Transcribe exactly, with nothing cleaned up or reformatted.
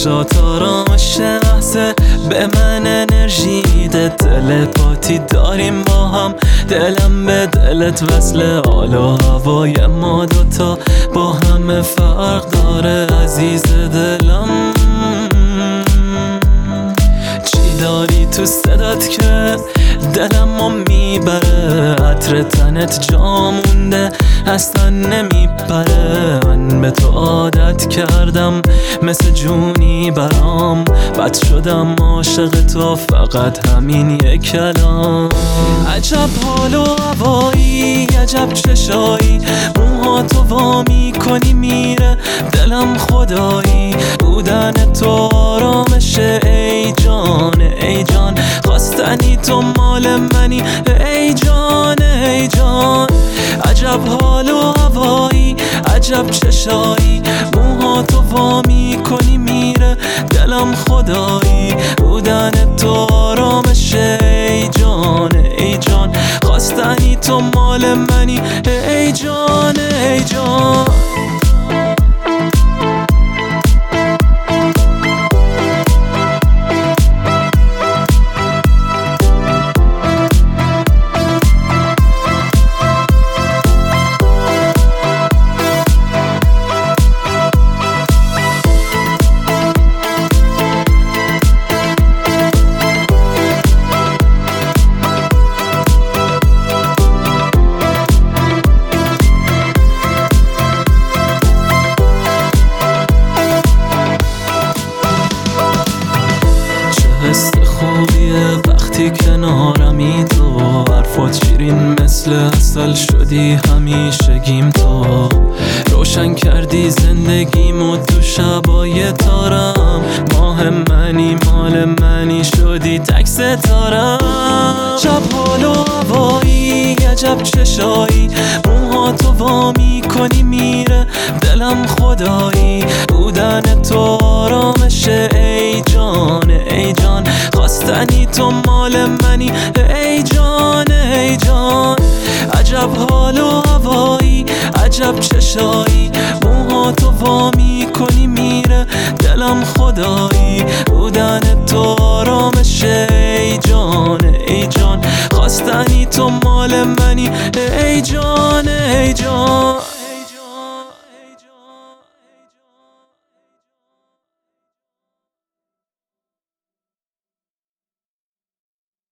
چشات آرامش لحظه به من انرژی ده، تلپاتی داریم با هم، دلم به دلت وصله، حالا هوای ما دوتا با همه فرق داره عزیز دلم. چی داری تو صدات که دلمو میبره، عطر تنت جا مونده اصلا نمیپره، من به تو عادت کردم مثل جونی برام، بد شدم عاشق تو فقط همین یک کلام. عجب حال و هوایی، عجب چشایی، موها تو وا میکنی میره دلم خدایی، بودن تو آرامشه ای جان ای جان، خواستنی تو مال منی ای جان ای جان. عجب حال و هوایی، عجب چشایی، موها تو وا میکنی میره دلم خدایی، بودن تو آرامشه ای جان ای جان، خواستنی تو مال منی ای جان ای جان. حس خوبیه وقتی کنارمی، تو حرفات شیرین مثل عسل شدی همیشگیم، تو روشن کردی زندگیمو تو شبای تارم، ماه منی مال منی شدی تک ستارم. عجب حال و هوایی، عجب چشایی، موها تو وا میکنی میره دلم خدایی، بودن تو آرامشه ای جان ای جان، خواستنی تو مال منی ای جان ای جان. عجب حال و هوایی، عجب چشایی، موها تو وا میکنی میره دلم خدایی،